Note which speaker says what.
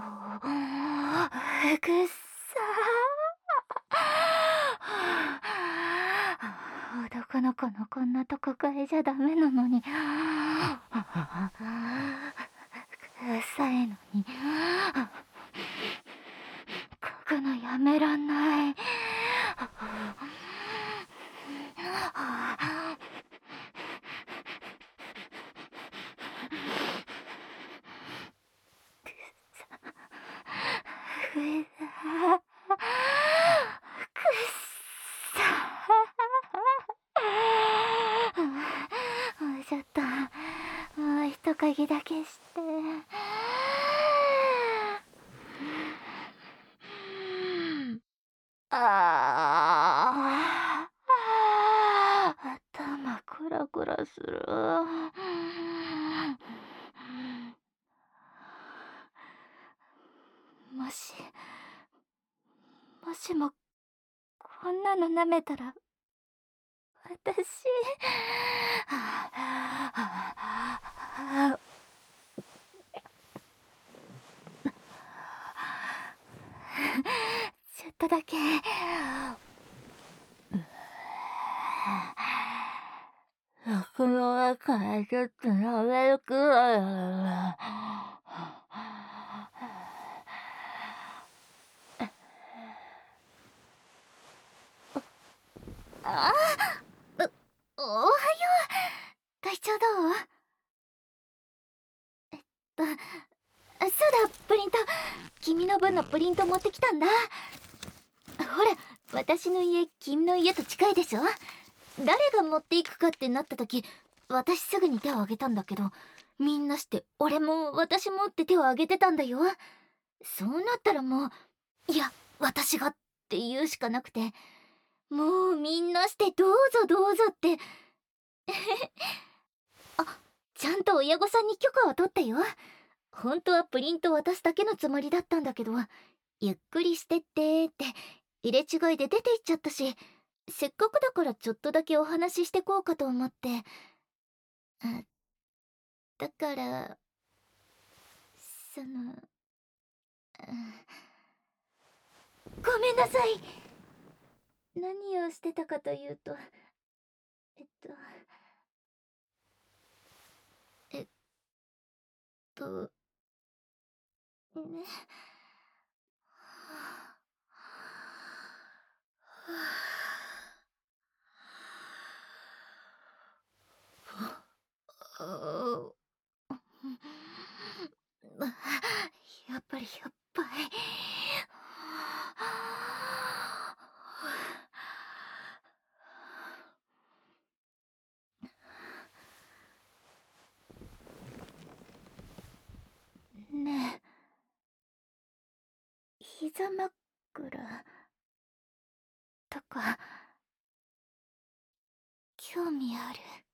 Speaker 1: くっさ男の子のこんなとこ変えちゃダメなのに。うっさいのに。書くのやめらんない。うざくっさもうちょっと、もう一嗅ぎだけして。頭クラクラする。もし、もしもこんなの舐めたら、私、ちょっとだけ。服の中へちょっと舐めるくらいだな。あおはよう。体調どう？そうだ、プリント。君の分のプリント持ってきたんだ。ほら、私の家、君の家と近いでしょ？誰が持っていくかってなった時、私すぐに手を挙げたんだけど、みんなして俺も私もって手を挙げてたんだよ。そうなったらもう、いや、私がって言うしかなくて、もうみんなしてどうぞどうぞって。あ、ちゃんと親御さんに許可は取ったよ。本当はプリント渡すだけのつもりだったんだけど、ゆっくりしてってって入れ違いで出て行っちゃったし、せっかくだからちょっとだけお話ししてこうかと思って。あ、だから、その、ごめんなさい。何をしてたかというと、えっと、えっと、ね。あやっぱりやっぱり。ねえ、膝枕とか興味ある？